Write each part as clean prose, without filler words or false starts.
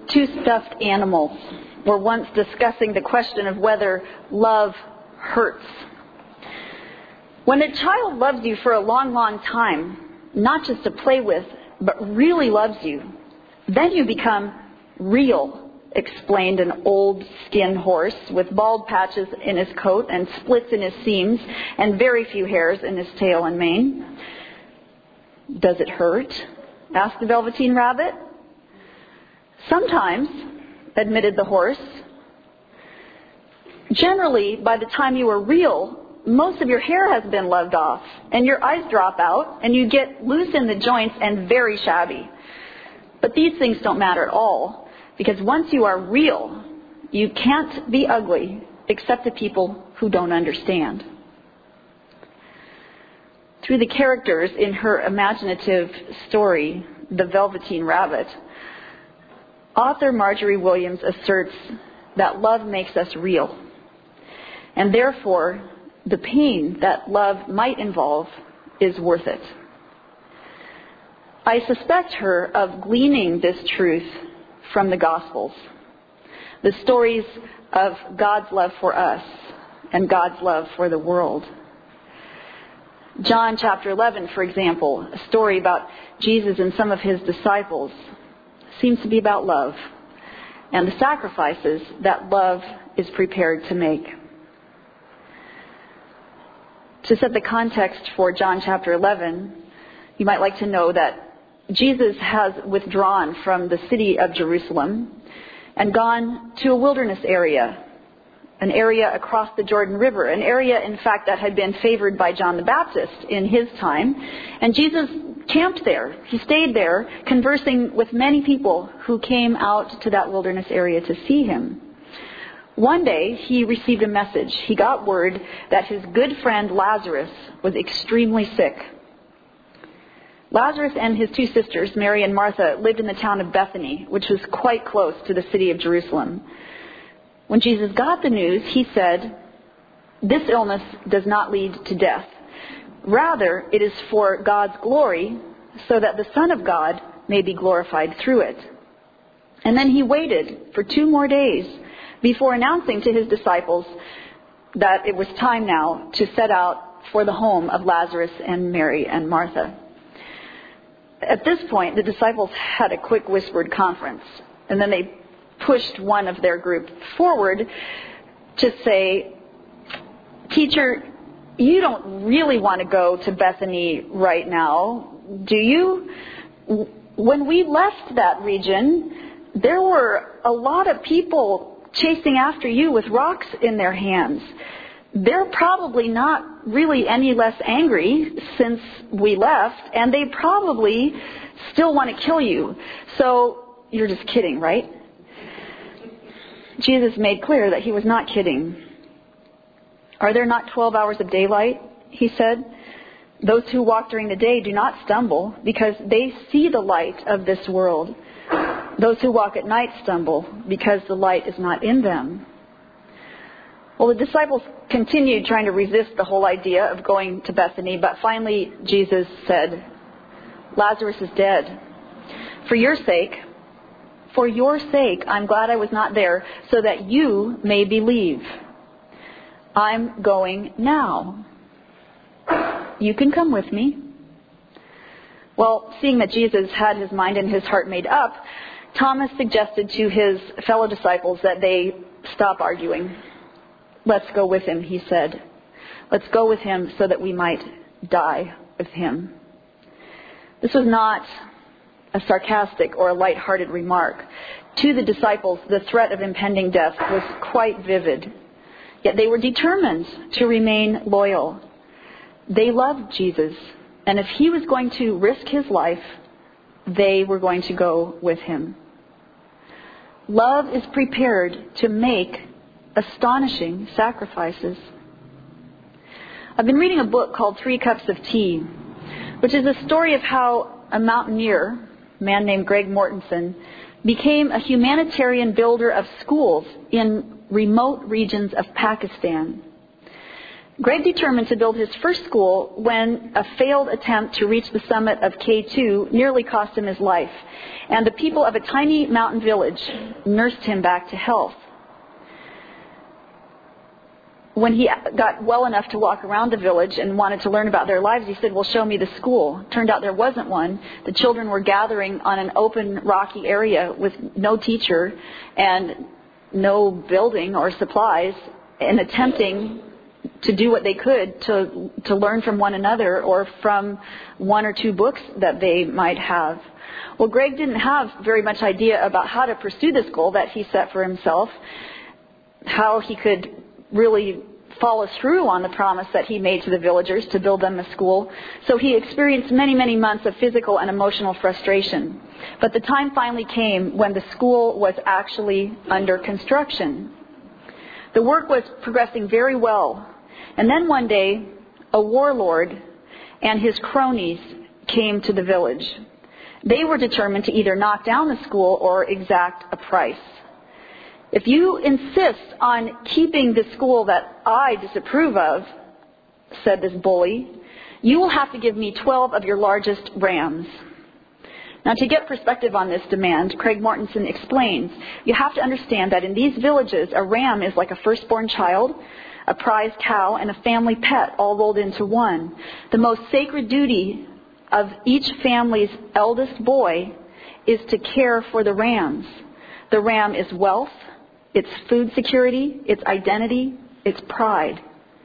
Two stuffed animals were once discussing the question of whether love hurts. When a child loves you for a long, long time, not just to play with, but really loves you, then you become real, explained an old skin horse with bald patches in his coat and splits in his seams and very few hairs in his tail and mane. Does it hurt? Asked the Velveteen Rabbit. Sometimes, admitted the horse. Generally, by the time you are real, most of your hair has been loved off, and your eyes drop out, and you get loose in the joints and very shabby. But these things don't matter at all, because once you are real, you can't be ugly except to people who don't understand. Through the characters in her imaginative story, The Velveteen Rabbit, author Marjorie Williams asserts that love makes us real, and therefore the pain that love might involve is worth it. I suspect her of gleaning this truth from the Gospels, the stories of God's love for us and God's love for the world. John chapter 11, for example, a story about Jesus and some of his disciples, seems to be about love and the sacrifices that love is prepared to make. To set the context for John chapter 11, you might like to know that Jesus has withdrawn from the city of Jerusalem and gone to a wilderness area, an area across the Jordan River, an area, in fact, that had been favored by John the Baptist in his time. And Jesus camped there. He stayed there, conversing with many people who came out to that wilderness area to see him. One day, he received a message. He got word that his good friend Lazarus was extremely sick. Lazarus and his two sisters, Mary and Martha, lived in the town of Bethany, which was quite close to the city of Jerusalem. When Jesus got the news, he said, "This illness does not lead to death. Rather, it is for God's glory, so that the Son of God may be glorified through it." And then he waited for 2 more days before announcing to his disciples that it was time now to set out for the home of Lazarus and Mary and Martha. At this point, the disciples had a quick whispered conference, and then they pushed one of their group forward to say, "Teacher, you don't really want to go to Bethany right now, do you? When we left that region, there were a lot of people chasing after you with rocks in their hands. They're probably not really any less angry since we left, and they probably still want to kill you. So you're just kidding, right?" Jesus made clear that he was not kidding. "Are there not 12 hours of daylight?" he said. "Those who walk during the day do not stumble because they see the light of this world. Those who walk at night stumble because the light is not in them." Well, the disciples continued trying to resist the whole idea of going to Bethany, but finally Jesus said, "Lazarus is dead. For your sake, I'm glad I was not there, so that you may believe. I'm going now. You can come with me." Well, seeing that Jesus had his mind and his heart made up, Thomas suggested to his fellow disciples that they stop arguing. "Let's go with him," he said. "Let's go with him so that we might die with him." This was not a sarcastic or a light-hearted remark. To the disciples, the threat of impending death was quite vivid. Yet they were determined to remain loyal. They loved Jesus, and if he was going to risk his life, they were going to go with him. Love is prepared to make astonishing sacrifices. I've been reading a book called 3 Cups of Tea, which is a story of how a mountaineer, a man named Greg Mortensen, became a humanitarian builder of schools in remote regions of Pakistan. Greg determined to build his first school when a failed attempt to reach the summit of K2 nearly cost him his life, and the people of a tiny mountain village nursed him back to health. When he got well enough to walk around the village and wanted to learn about their lives, he said, well, show me the school. Turned out there wasn't one. The children were gathering on an open, rocky area with no teacher and no building or supplies, and attempting to do what they could to learn from one another or from one or two books that they might have. Well, Greg didn't have very much idea about how to pursue this goal that he set for himself, how he could really follow through on the promise that he made to the villagers to build them a school. So he experienced many, many months of physical and emotional frustration. But the time finally came when the school was actually under construction. The work was progressing very well. And then one day, a warlord and his cronies came to the village. They were determined to either knock down the school or exact a price. If you insist on keeping the school that I disapprove of, said this bully, you will have to give me 12 of your largest rams. Now, to get perspective on this demand, Craig Mortensen explains, you have to understand that in these villages, a ram is like a firstborn child, a prized cow, and a family pet all rolled into one. The most sacred duty of each family's eldest boy is to care for the rams. The ram is wealth, its food security, its identity, its pride.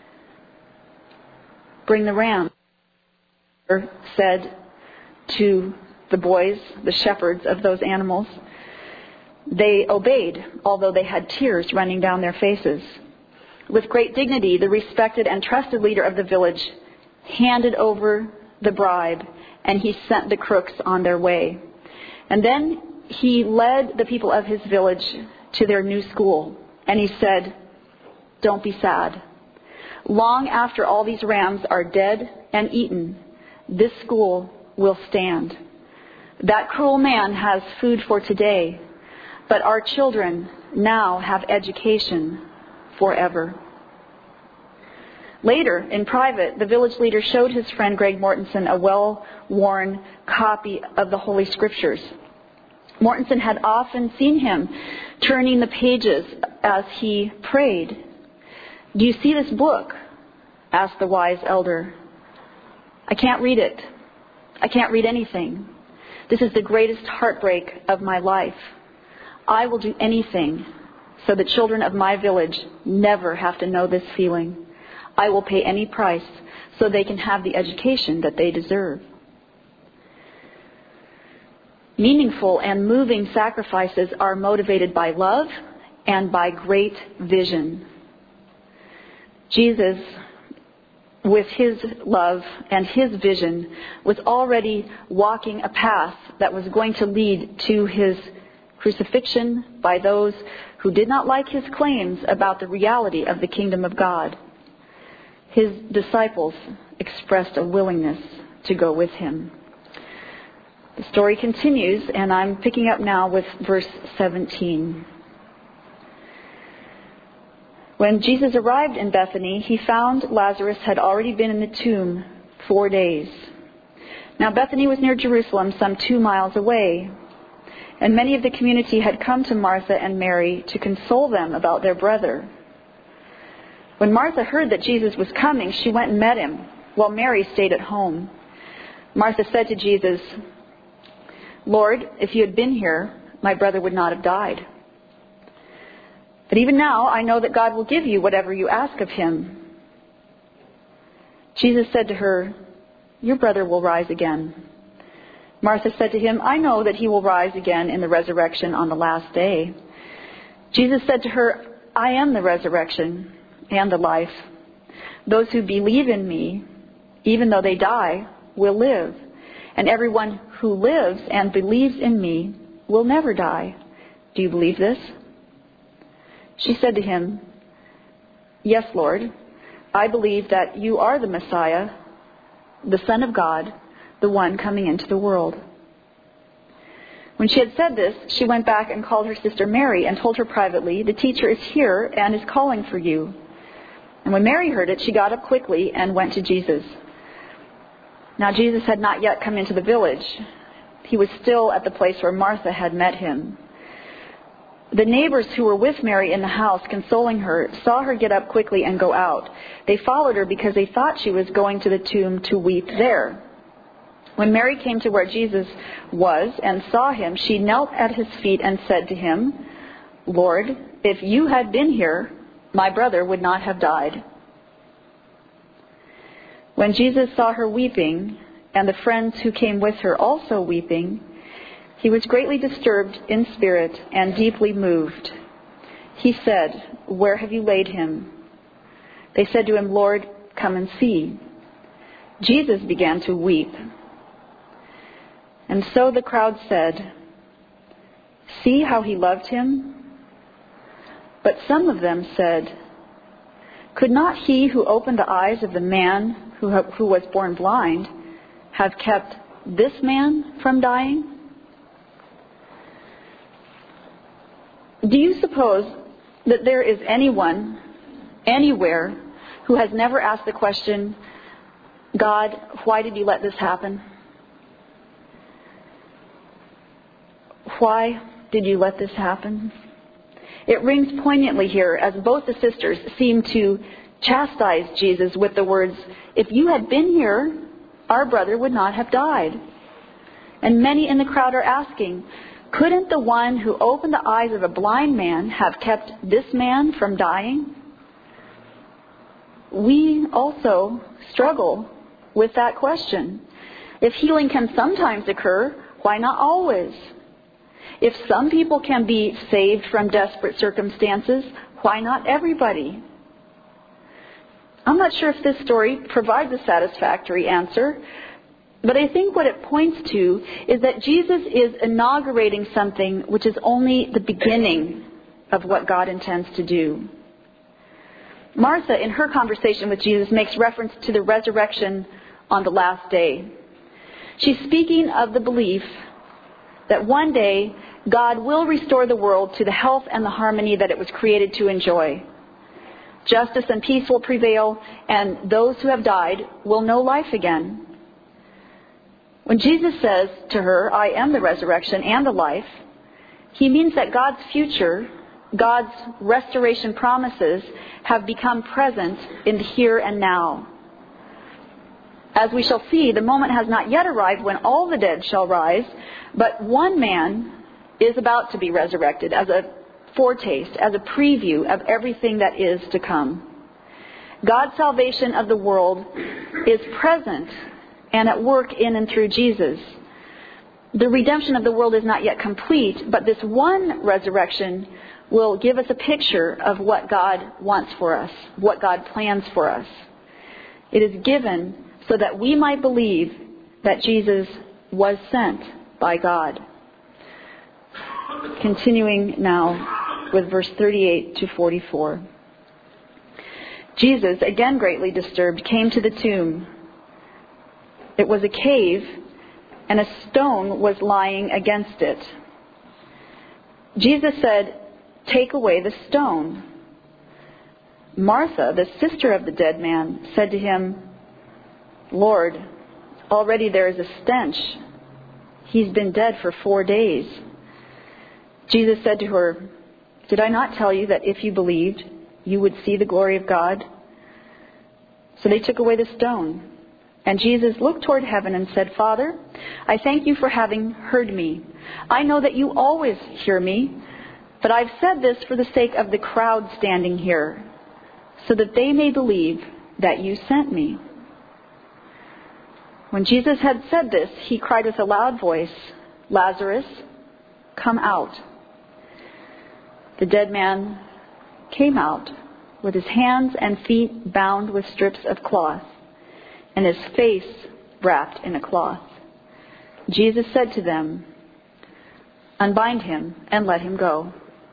Bring the ram, said to the boys, the shepherds of those animals. They obeyed, although they had tears running down their faces. With great dignity, the respected and trusted leader of the village handed over the bribe, and he sent the crooks on their way. And then he led the people of his village to their new school, and he said, don't be sad. Long after all these rams are dead and eaten, this school will stand. That cruel man has food for today, but our children now have education forever. Later, in private, the village leader showed his friend Greg Mortensen a well-worn copy of the Holy Scriptures. Mortensen had often seen him turning the pages as he prayed. Do you see this book? Asked the wise elder. I can't read it. I can't read anything. This is the greatest heartbreak of my life. I will do anything so the children of my village never have to know this feeling. I will pay any price so they can have the education that they deserve. Meaningful and moving sacrifices are motivated by love and by great vision. Jesus, with his love and his vision, was already walking a path that was going to lead to his crucifixion by those who did not like his claims about the reality of the kingdom of God. His disciples expressed a willingness to go with him. The story continues, and I'm picking up now with verse 17. When Jesus arrived in Bethany, he found Lazarus had already been in the tomb 4 days. Now Bethany was near Jerusalem, some 2 miles away, and many of the community had come to Martha and Mary to console them about their brother. When Martha heard that Jesus was coming, she went and met him, while Mary stayed at home. Martha said to Jesus, Lord, if you had been here, my brother would not have died. But even now, I know that God will give you whatever you ask of him. Jesus said to her, your brother will rise again. Martha said to him, I know that he will rise again in the resurrection on the last day. Jesus said to her, I am the resurrection and the life. Those who believe in me, even though they die, will live. And everyone who lives and believes in me will never die. Do you believe this? She said to him, yes, Lord, I believe that you are the Messiah, the Son of God, the one coming into the world. When she had said this, she went back and called her sister Mary and told her privately, the teacher is here and is calling for you. And when Mary heard it, she got up quickly and went to Jesus. Now Jesus had not yet come into the village. He was still at the place where Martha had met him. The neighbors who were with Mary in the house, consoling her, saw her get up quickly and go out. They followed her because they thought she was going to the tomb to weep there. When Mary came to where Jesus was and saw him, she knelt at his feet and said to him, "Lord, if you had been here, my brother would not have died." When Jesus saw her weeping, and the friends who came with her also weeping, he was greatly disturbed in spirit and deeply moved. He said, "Where have you laid him?" They said to him, "Lord, come and see." Jesus began to weep. And so the crowd said, "See how he loved him?" But some of them said, "Could not he who opened the eyes of the man who was born blind have kept this man from dying?" Do you suppose that there is anyone, anywhere, who has never asked the question, "God, why did you let this happen? Why did you let this happen?" It rings poignantly here as both the sisters seem to chastise Jesus with the words, "If you had been here, our brother would not have died." And many in the crowd are asking, couldn't the one who opened the eyes of a blind man have kept this man from dying? We also struggle with that question. If healing can sometimes occur, why not always? If some people can be saved from desperate circumstances, why not everybody? I'm not sure if this story provides a satisfactory answer, but I think what it points to is that Jesus is inaugurating something which is only the beginning of what God intends to do. Martha, in her conversation with Jesus, makes reference to the resurrection on the last day. She's speaking of the belief that one day God will restore the world to the health and the harmony that it was created to enjoy. Justice and peace will prevail, and those who have died will know life again. When Jesus says to her, "I am the resurrection and the life," he means that God's future, God's restoration promises, have become present in the here and now. As we shall see, the moment has not yet arrived when all the dead shall rise, but one man is about to be resurrected as a foretaste, as a preview of everything that is to come. God's salvation of the world is present and at work in and through Jesus. The redemption of the world is not yet complete, but this one resurrection will give us a picture of what God wants for us, what God plans for us. It is given so that we might believe that Jesus was sent by God. Continuing now with verse 38 to 44. Jesus, again greatly disturbed, came to the tomb. It was a cave, and a stone was lying against it. Jesus said, "Take away the stone." Martha, the sister of the dead man, said to him, "Lord, already there is a stench. He's been dead for 4 days." Jesus said to her, "Did I not tell you that if you believed, you would see the glory of God?" So they took away the stone. And Jesus looked toward heaven and said, "Father, I thank you for having heard me. I know that you always hear me, but I've said this for the sake of the crowd standing here, so that they may believe that you sent me." When Jesus had said this, he cried with a loud voice, "Lazarus, come out." The dead man came out with his hands and feet bound with strips of cloth, and his face wrapped in a cloth. Jesus said to them, "Unbind him and let him go."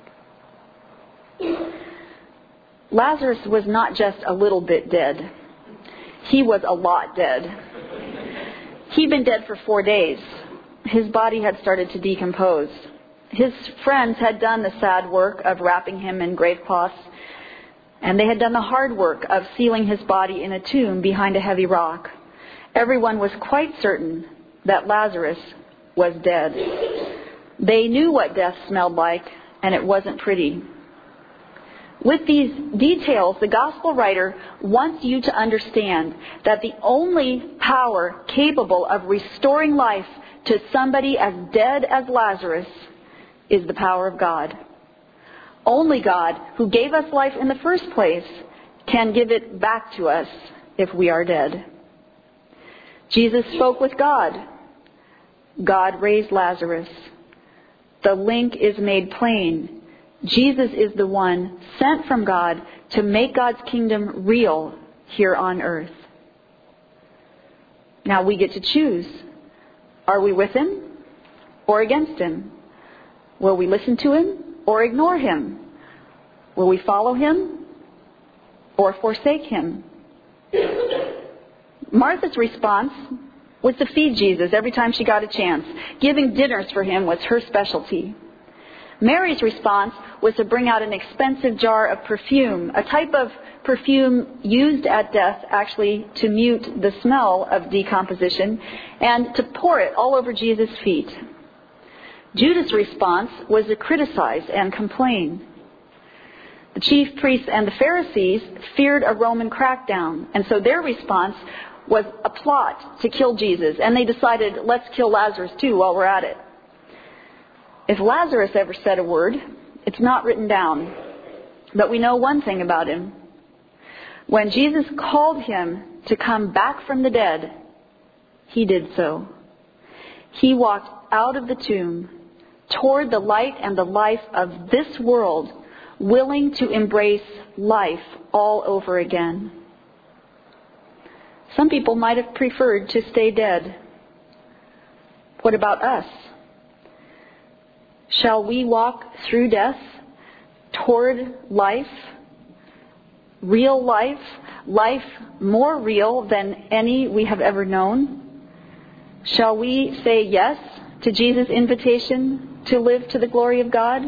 Lazarus was not just a little bit dead. He was a lot dead. He'd been dead for 4 days. His body had started to decompose. His friends had done the sad work of wrapping him in grave cloths. And they had done the hard work of sealing his body in a tomb behind a heavy rock. Everyone was quite certain that Lazarus was dead. They knew what death smelled like, and it wasn't pretty. With these details, the gospel writer wants you to understand that the only power capable of restoring life to somebody as dead as Lazarus is the power of God. Only God, who gave us life in the first place, can give it back to us if we are dead. Jesus spoke with God. God raised Lazarus. The link is made plain. Jesus is the one sent from God to make God's kingdom real here on earth. Now we get to choose. Are we with him or against him? Will we listen to him or ignore him? Will we follow him or forsake him? Martha's response was to feed Jesus every time she got a chance. Giving dinners for him was her specialty. Mary's response was to bring out an expensive jar of perfume, a type of perfume used at death actually to mute the smell of decomposition, and to pour it all over Jesus' feet. Judas' response was to criticize and complain. The chief priests and the Pharisees feared a Roman crackdown, and so their response was a plot to kill Jesus, and they decided, let's kill Lazarus too while we're at it. If Lazarus ever said a word, it's not written down, but we know one thing about him. When Jesus called him to come back from the dead, he did so. He walked out of the tomb toward the light and the life of this world, willing to embrace life all over again. Some people might have preferred to stay dead. What about us? Shall we walk through death toward life, real life, life more real than any we have ever known? Shall we say yes to Jesus' invitation to live to the glory of God?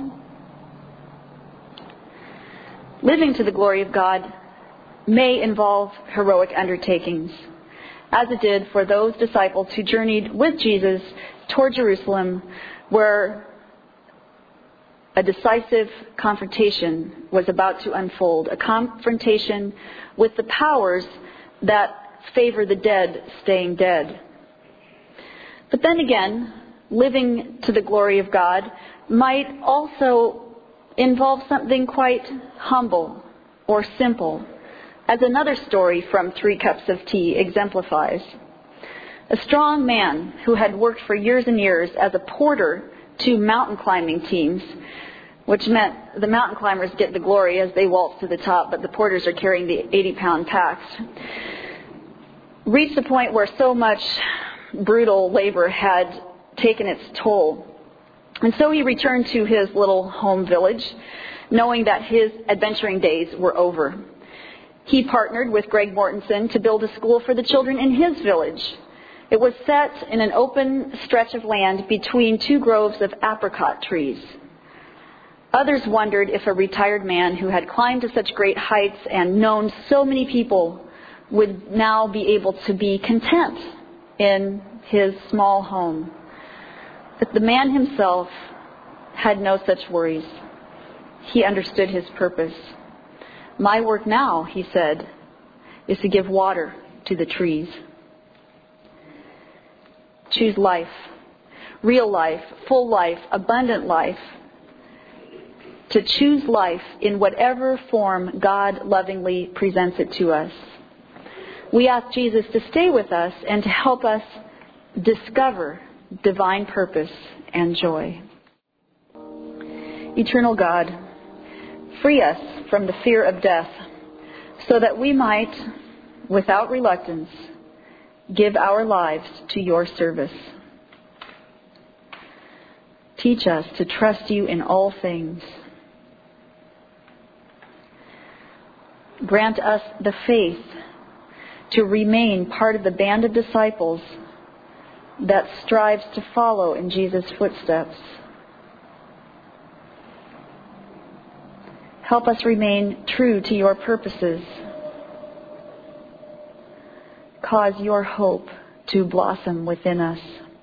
Living to the glory of God may involve heroic undertakings, as it did for those disciples who journeyed with Jesus toward Jerusalem, where a decisive confrontation was about to unfold, a confrontation with the powers that favor the dead staying dead. But then again, living to the glory of God might also involve something quite humble or simple, as another story from 3 Cups of Tea exemplifies. A strong man who had worked for years and years as a porter to mountain climbing teams, which meant the mountain climbers get the glory as they waltz to the top, but the porters are carrying the 80-pound packs, reached a point where so much brutal labor had taken its toll. And so he returned to his little home village, knowing that his adventuring days were over. He partnered with Greg Mortensen to build a school for the children in his village. It was set in an open stretch of land between 2 groves of apricot trees. Others wondered if a retired man who had climbed to such great heights and known so many people would now be able to be content in his small home. But the man himself had no such worries. He understood his purpose. My work now, he said, is to give water to the trees. Choose life, real life, full life, abundant life. To choose life in whatever form God lovingly presents it to us. We ask Jesus to stay with us and to help us discover divine purpose and joy. Eternal God, free us from the fear of death so that we might, without reluctance, give our lives to your service. Teach us to trust you in all things. Grant us the faith to remain part of the band of disciples that strives to follow in Jesus' footsteps. Help us remain true to your purposes. Cause your hope to blossom within us.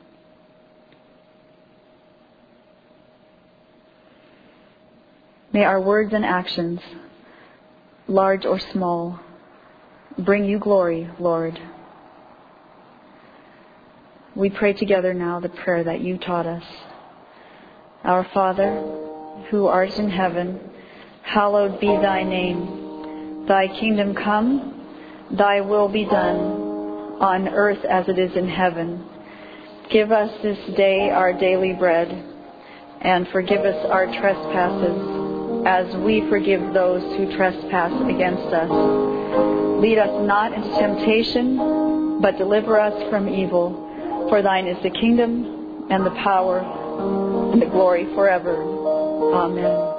May our words and actions, large or small, bring you glory, Lord. We pray together now the prayer that you taught us. Our Father, who art in heaven, hallowed be thy name. Thy kingdom come, thy will be done, on earth as it is in heaven. Give us this day our daily bread, and forgive us our trespasses, as we forgive those who trespass against us. Lead us not into temptation, but deliver us from evil. For thine is the kingdom, and the power, and the glory forever. Amen.